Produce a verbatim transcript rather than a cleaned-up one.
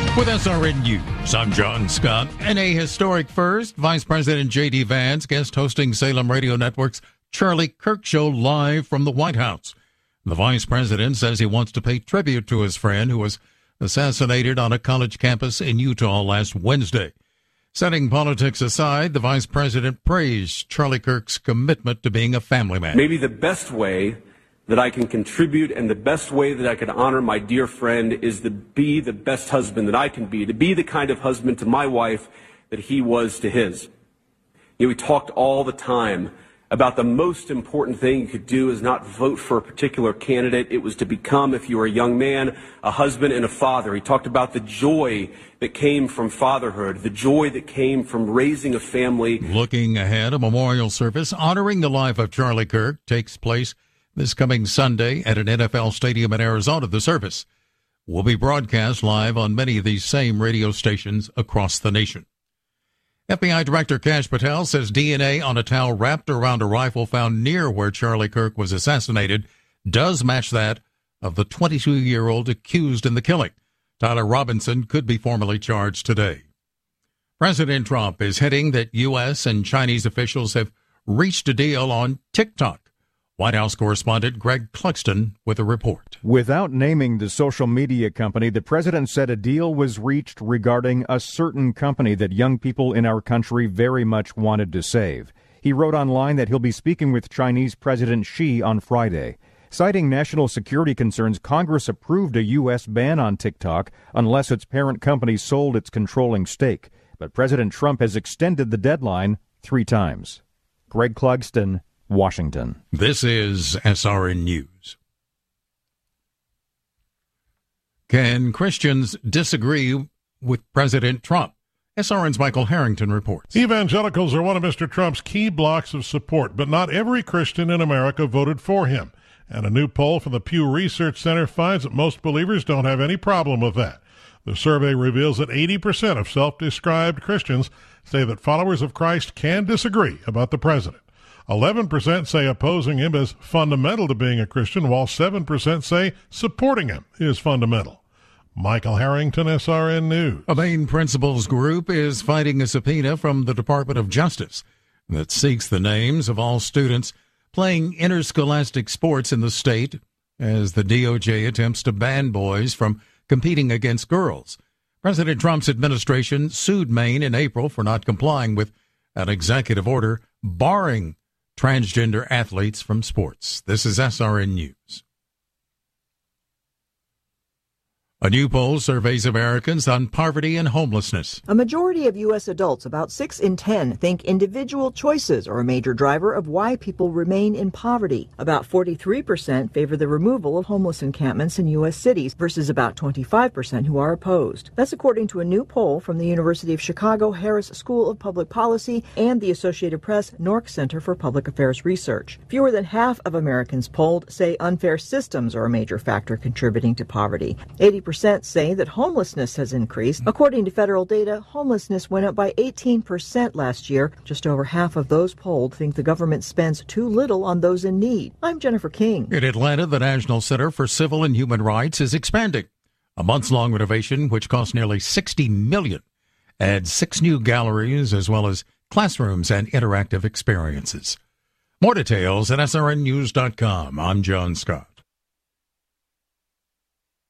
With S R N News, I'm John Scott. And a historic first, Vice President J D. Vance guest hosting Salem Radio Network's Charlie Kirk Show live from the White House. The Vice President says he wants to pay tribute to his friend who was assassinated on a college campus in Utah last Wednesday. Setting politics aside, the Vice President praised Charlie Kirk's commitment to being a family man. Maybe the best way that I can contribute and the best way that I can honor my dear friend is to be the best husband that I can be, to be the kind of husband to my wife that he was to his. You know, we talked all the time about the most important thing you could do is not vote for a particular candidate. It was to become, if you were a young man, a husband and a father. He talked about the joy that came from fatherhood, the joy that came from raising a family. Looking ahead, a memorial service honoring the life of Charlie Kirk takes place this coming Sunday at an N F L stadium in Arizona. The service will be broadcast live on many of these same radio stations across the nation. F B I Director Kash Patel says D N A on a towel wrapped around a rifle found near where Charlie Kirk was assassinated does match that of the twenty-two-year-old accused in the killing. Tyler Robinson could be formally charged today. President Trump is hinting that U S and Chinese officials have reached a deal on TikTok. White House correspondent Greg Clugston with a report. Without naming the social media company, the president said a deal was reached regarding a certain company that young people in our country very much wanted to save. He wrote online that he'll be speaking with Chinese President Xi on Friday. Citing national security concerns, Congress approved a U S ban on TikTok unless its parent company sold its controlling stake. But President Trump has extended the deadline three times. Greg Clugston, Washington. This is S R N News. Can Christians disagree with President Trump? S R N's Michael Harrington reports. Evangelicals are one of Mister Trump's key blocks of support, but not every Christian in America voted for him. And a new poll from the Pew Research Center finds that most believers don't have any problem with that. The survey reveals that eighty percent of self-described Christians say that followers of Christ can disagree about the president. eleven percent say opposing him is fundamental to being a Christian, while seven percent say supporting him is fundamental. Michael Harrington, S R N News. A Maine principals group is fighting a subpoena from the Department of Justice that seeks the names of all students playing interscholastic sports in the state as the D O J attempts to ban boys from competing against girls. President Trump's administration sued Maine in April for not complying with an executive order barring transgender athletes from sports. This is S R N News. A new poll surveys Americans on poverty and homelessness. A majority of U S adults, about six in ten, think individual choices are a major driver of why people remain in poverty. About forty-three percent favor the removal of homeless encampments in U S cities versus about twenty-five percent who are opposed. That's according to a new poll from the University of Chicago Harris School of Public Policy and the Associated Press Nork Center for Public Affairs Research. Fewer than half of Americans polled say unfair systems are a major factor contributing to poverty. eighty percent say that homelessness has increased. According to federal data, homelessness went up by eighteen percent last year. Just over half of those polled think the government spends too little on those in need. I'm Jennifer King. In Atlanta, the National Center for Civil and Human Rights is expanding. A months-long renovation, which cost nearly sixty million dollars, adds six new galleries as well as classrooms and interactive experiences. More details at S R N news dot com. I'm John Scott.